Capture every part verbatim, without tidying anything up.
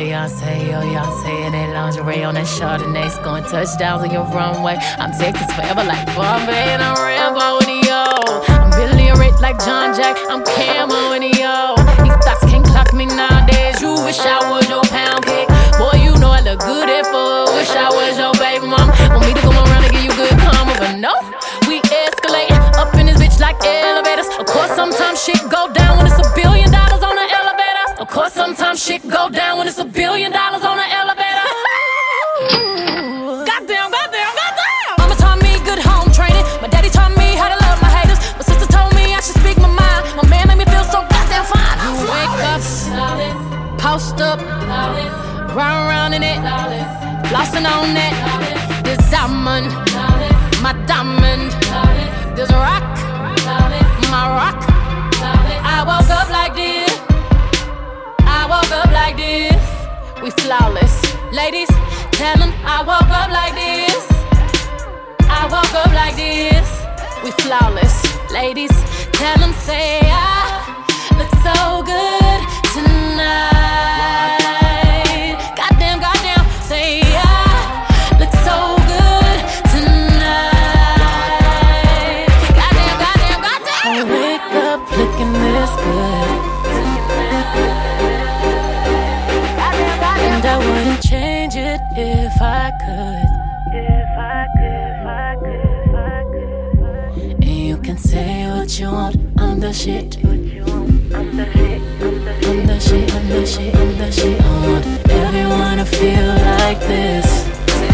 Beyonce, yo, Beyonce in that lingerie on that Chardonnay, scoring touchdowns on your runway. I'm Texas forever like Bombay, and I'm Rambo in the yo. I'm Billy Rich like John Jack, I'm Camo in the yo. These thoughts can't clock me nowadays. You wish I was your pound cake. Boy, you know I look good at four. Wish I was your baby mom. Want me to come around and give you good karma, but no, we escalating up in this bitch like elevators. Of course, sometimes shit go down when it's a billion dollars on the elevator. Of course, sometimes shit go down when it's a billion dollars on the elevator. Goddamn, goddamn, goddamn. Mama taught me good home training. My daddy taught me how to love my haters. My sister told me I should speak my mind. My man made me feel so goddamn fine. I wake up, post up, round round in it, flossing on that. This diamond, my diamond. This rock, my rock. I woke up like this. I woke up like this. We flawless. Ladies, tell them I woke up like this. I woke up like this. We flawless. Ladies, tell them say I look so good tonight. Goddamn, goddamn, say I look so good tonight. Goddamn, goddamn, goddamn. I wake up looking this good. And I wouldn't change it if I could. If I could, if I could, if I could. And you can say what you want, I'm the shit. I'm the shit, I'm the shit, I'm the shit, I'm the shit. I want everyone to feel like this.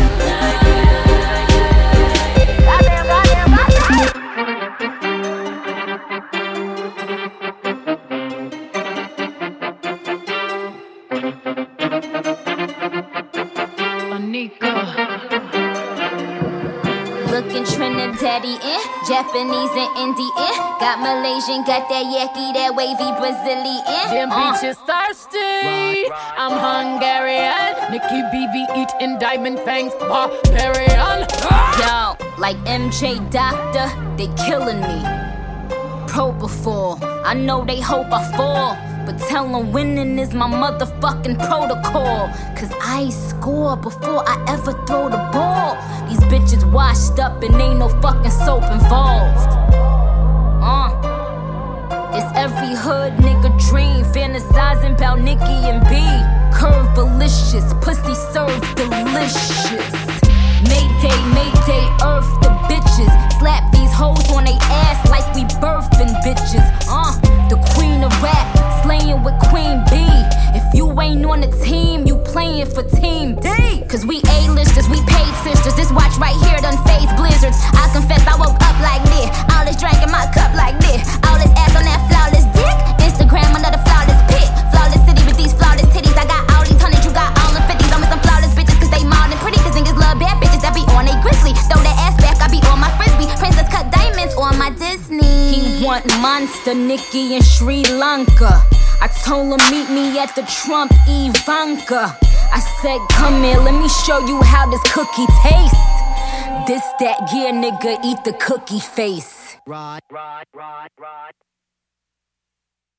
Looking Trinidadian, Japanese and Indian. Got Malaysian, got that yaki, that wavy Brazilian. Them uh. bitches thirsty. I'm Hungarian. Nicki B B eating diamond fangs, barbarian. Yo, like M J Doctor, they killing me. Propofol, I know they hope I fall, but tell them winning is my motherfucking protocol. Cause I score before I ever throw the ball. These bitches washed up and ain't no fucking soap involved. Uh, it's every hood nigga dream, fantasizing about Nicki and B. Curve delicious, pussy served delicious. Mayday, mayday, earth the bitches. Slap these hoes on they ass like we birthing bitches. Uh, the queen of rap, slaying with Queen B. If you ain't on the team, you playing for Team D. Cause we A-listers, we paid sisters. This watch right here done phase blizzards. I confess I woke up like this. All this drink in my cup like this. All this ass on that flawless dick. Instagram another flawless pic. Flawless city with these flawless titties. I got all these hundreds, you got all the fifties. I'm with some flawless bitches cause they mild and pretty. Cause niggas love bad bitches that be on they grizzly. Throw that ass back, I be on my frisbee. Princess cut diamonds on my Disney. He want monster Nicki in Sri Lanka. I told him meet me at the Trump Ivanka. I said come here, let me show you how this cookie tastes. This that, yeah nigga, eat the cookie face. Right, right, right, right.